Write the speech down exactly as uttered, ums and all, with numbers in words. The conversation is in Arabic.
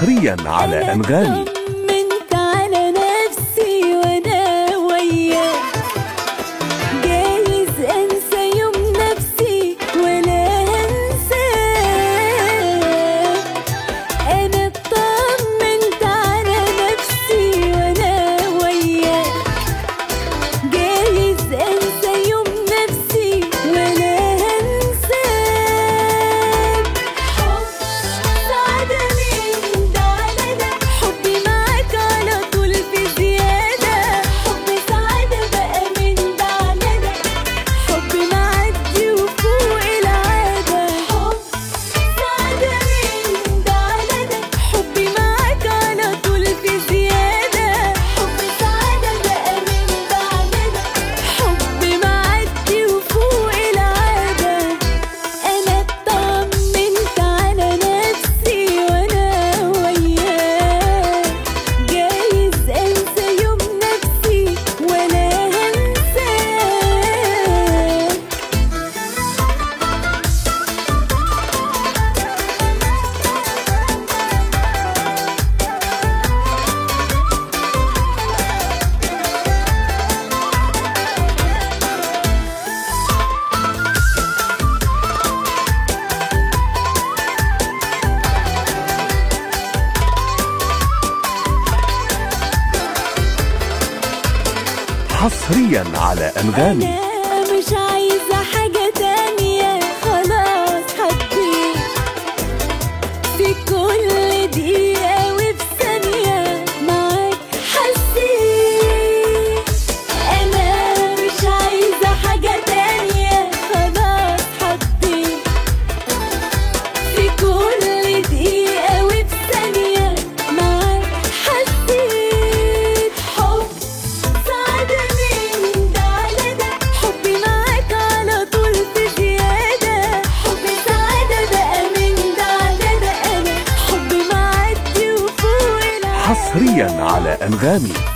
حصريا على أنغامي. طمنت على نفسي وانا وياك، جايز انسى يوم نفسي ولا هنساك. انا طمنت على نفسي وانا وياك، جايز انسى يوم نفسي ولا هنساك. حب سعادة من ده على ده، حبي معاك على طول في زيادة. حب سعادة بقى من ده على ده، حب معدي وفوق العادة. حب سعادة من ده على ده، حبي معاك على طول في زيادة. حب سعادة بقى من ده على ده، حب معدي وفوق العادة. أنا طمنت على نفسي وأنا وياك، جايز أنسى يوم نفسي ولا هنساك. حصريا على أنغامي. أنا مش عايزة حاجة تانية، خلاص حبيت في كل دقيقة وفي ثانية معاك حسيت. أنا مش عايزة حاجة تانية، خلاص حبيت في كل دقيقة وفي ثانية معاك حسيت. حب سعادة من ده على ده، حبي معاك على طول في زيادة. حب سعادة بقى من ده على ده، أنا حبي معدي وفوق العادة. حصريا على أنغامي.